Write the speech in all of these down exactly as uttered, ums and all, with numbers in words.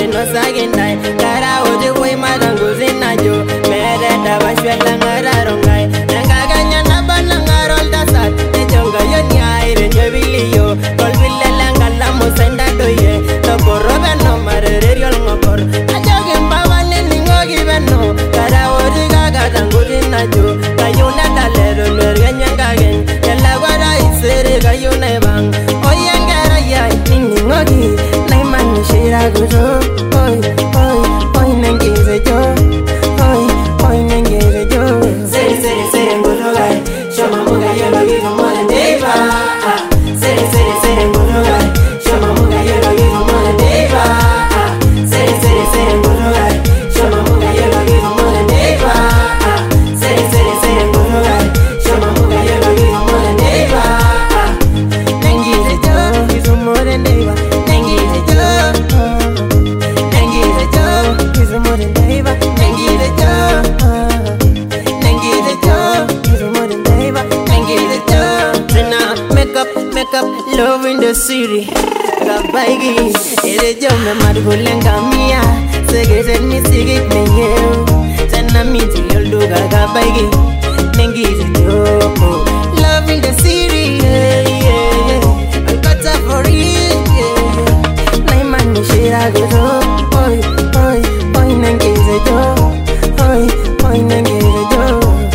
de no sagendai kara oje boy madango zinajo mere da bashwela ngararongai nanga ganya na banangarol dasat ne jonga yoni aire nyebiliyo kol bilela ngala musenda doye to borobe no mareriol ngokor ajogem babane ningogi beno kara oje gaga dango zinajo kayuna dalero nerganya gagen yalla wara isere kayuna bang oyengara ya ningogi naiman shira gujo oy oy oy nangeze jo oy oy nangeze jo sere sere sere gujo gai shoma muga yelo gido mole deva sere sere sere gujo gai shoma muga yelo gido mole deva sere sere sere gujo gai shoma muga yelo gido mole deva sere sere sere gujo gai shoma muga yelo gido mole deva nangeze jo gido mole deva nangeze jo nangeze jo gido mole deva nangeze jo nangeze jo gido mole deva nangeze jo Trina make up make up love in the city gabaigi ere jo me margulenga mia segete mi sigit menye tena mi tildo gabaigi nangeze jo love in the city yeah, yeah, yeah. I got that for it yeah. Naiman shira gujo oy oy oy nangeze jo oy oy nangeze jo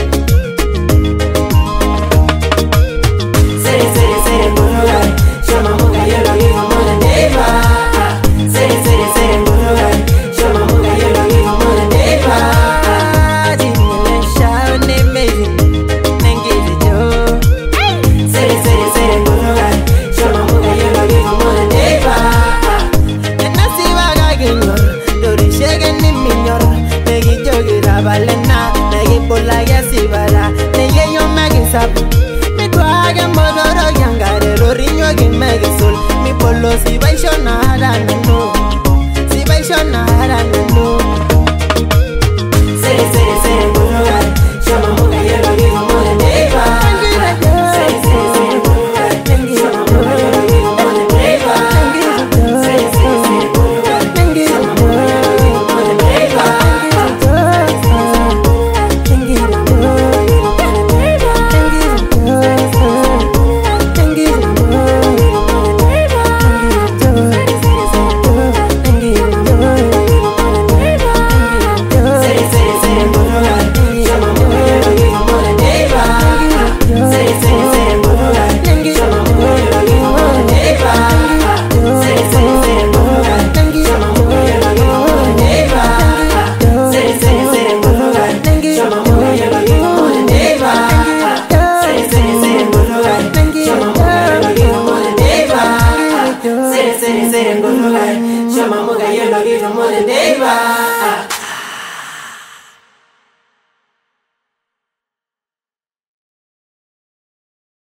sere sere sere gujo gai shoma muga yelo gido mole deva sere sere sere gujo gai shoma muga yelo gido mole deva jingle shao ne mezi nangeze jo sere sere sere gujo gai shoma muga yelo gido mole deva nasi waga ginyor dori shege ni minyor negi jogi rabalena negi bola ya sibara negi yo magi sabu mi tuage modoro yangare rorinyo gi megi sol mi polo si baishona harano si baishona harano sere sere sere gujo gai shoma muga yelo gido mole deva sere sere sere gujo gai shoma muga yelo gido mole deva sere sere sere gujo gai shoma muga yelo gido mole deva Shoma muga yelo gido mole deva.